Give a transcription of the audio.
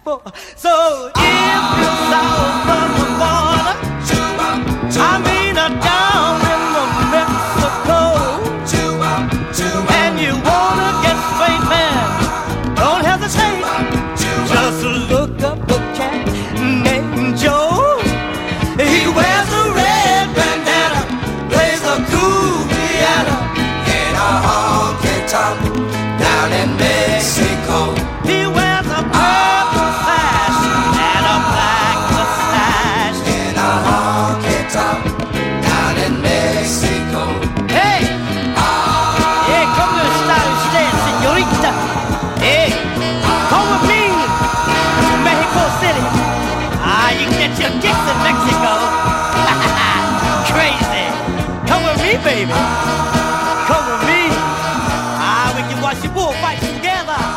for. So if you're south of the border, I mean down in the Mexico, and you wanna get straight, man, don't hesitate. Just look up a cat named Joe. He wears a red bandana, plays a cool piano in a honky tonk down in Mexico. He wears a purple sash and a black mustache in a honky tonk down in Mexico. Hey, hey, come to the style stand, señorita. Hey, come with me to Mexico City. You can get your kicks in Mexico. Crazy. Come with me, baby. Come with me. We can watch the bullfights together.